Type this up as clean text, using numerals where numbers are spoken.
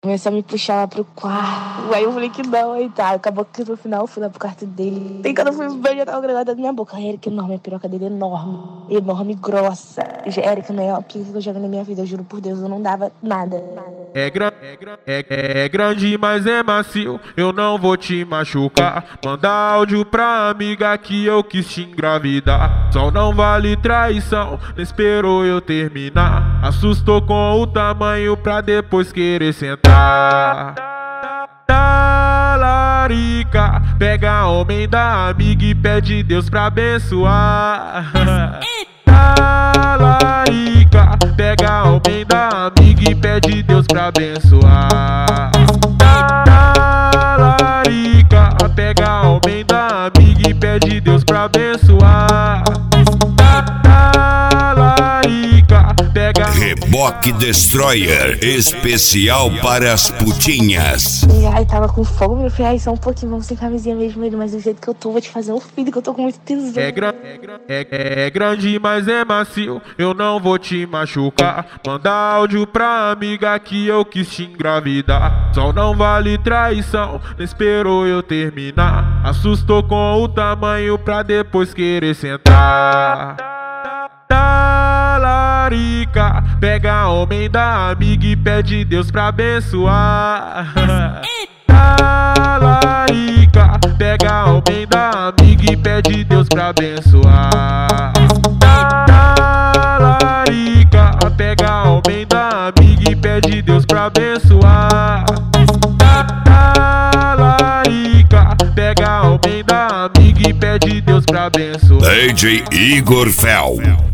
Começou a me puxar lá pro quarto. Aí eu falei que não, aí tá. Acabou que no final eu fui lá pro quarto dele. E quando eu fui ver, já tava granada na minha boca. A Eric enorme, a piroca dele enorme. Enorme, grossa. Eric, não é o pior que eu jogo na minha vida, eu juro por Deus, eu não dava nada. É grande, mas é macio, eu não vou te machucar. Manda áudio pra amiga que eu quis te engravidar. Só não vale traição, não esperou eu terminar. Assustou com o tamanho pra depois querer sentar. Talarica, pega homem da amiga e pede Deus pra abençoar. Talarica, pega homem da amiga e pede Deus pra abençoar. Talarica, pega homem da amiga e pede Deus pra abençoar. Talarica, pega Reboque Destroyer, especial para as putinhas. E aí tava com fogo, meu filho, aí só um pouquinho, vamos sem camisinha mesmo, ele, mas do jeito que eu tô, vou te fazer um filho, que eu tô com muito tesão. É grande, mas é macio, eu não vou te machucar. Manda áudio pra amiga que eu quis te engravidar. Só não vale traição, não esperou eu terminar. Assustou com o tamanho pra depois querer sentar. Talarica, pega homem da amiga e pede Deus pra abençoar. Talarica, pega homem da amiga e pede Deus pra abençoar. Talarica, pega homem da amiga e pede Deus pra abençoar. Talarica, pega homem da amiga e pede Deus pra abençoar. DJ Igor Fel.